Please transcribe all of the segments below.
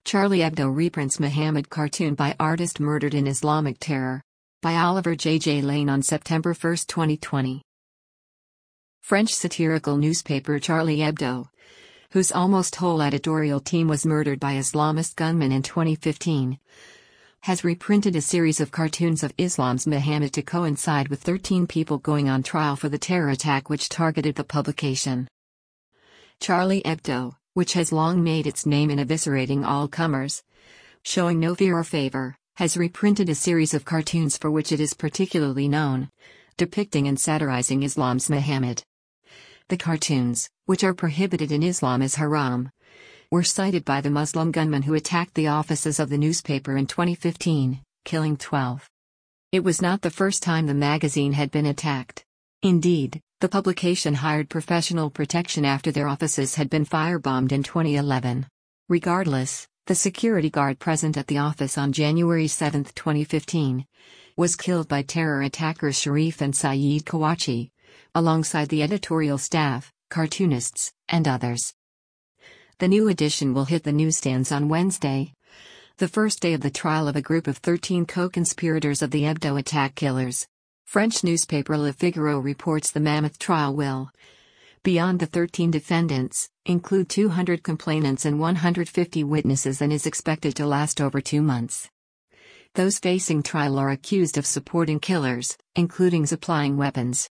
Charlie Hebdo reprints Muhammad cartoon by artist murdered in Islamic terror. By Oliver J. Lane on September 1, 2020. French satirical newspaper Charlie Hebdo, whose almost whole editorial team was murdered by Islamist gunmen in 2015, has reprinted a series of cartoons of Islam's Muhammad to coincide with 13 people going on trial for the terror attack which targeted the publication. Charlie Hebdo, which has long made its name in eviscerating all comers, showing no fear or favor, has reprinted a series of cartoons for which it is particularly known, depicting and satirizing Islam's Muhammad. The cartoons, which are prohibited in Islam as haram, were cited by the Muslim gunmen who attacked the offices of the newspaper in 2015, killing 12. It was not the first time the magazine had been attacked. Indeed, the publication hired professional protection after their offices had been firebombed in 2011. Regardless, the security guard present at the office on January 7, 2015, was killed by terror attackers Sharif and Saeed Kawachi, alongside the editorial staff, cartoonists, and others. The new edition will hit the newsstands on Wednesday, the first day of the trial of a group of 13 co-conspirators of the Hebdo attack killers. French newspaper Le Figaro reports the mammoth trial will, beyond the 13 defendants, include 200 complainants and 150 witnesses and is expected to last over 2 months. Those facing trial are accused of supporting killers, including supplying weapons.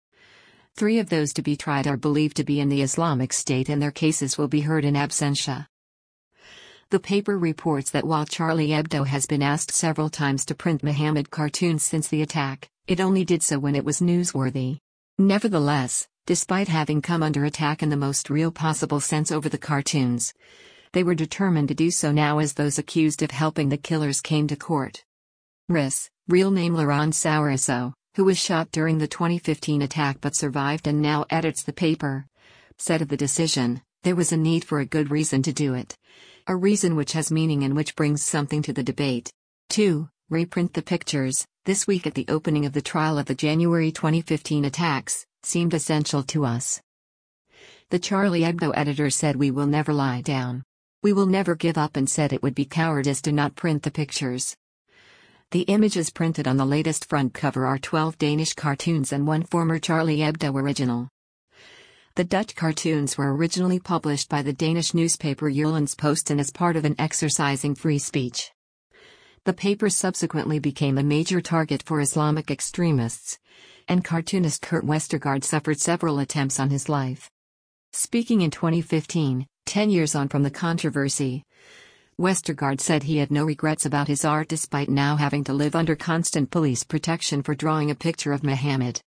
3 of those to be tried are believed to be in the Islamic State and their cases will be heard in absentia. The paper reports that while Charlie Hebdo has been asked several times to print Muhammad cartoons since the attack, it only did so when it was newsworthy. Nevertheless, despite having come under attack in the most real possible sense over the cartoons, they were determined to do so now as those accused of helping the killers came to court. Riss, real name Laurent Souriceau, who was shot during the 2015 attack but survived and now edits the paper, said of the decision, "There was a need for a good reason to do it. A reason which has meaning and which brings something to the debate. 2. Reprint the pictures, this week at the opening of the trial of the January 2015 attacks, seemed essential to us." The Charlie Hebdo editor said, "We will never lie down. We will never give up," and said it would be cowardice to not print the pictures. The images printed on the latest front cover are 12 Danish cartoons and 1 former Charlie Hebdo original. The Dutch cartoons were originally published by the Danish newspaper Jyllands-Posten as part of an exercise in free speech. The paper subsequently became a major target for Islamic extremists, and cartoonist Kurt Westergaard suffered several attempts on his life. Speaking in 2015, 10 years on from the controversy, Westergaard said he had no regrets about his art despite now having to live under constant police protection for drawing a picture of Muhammad.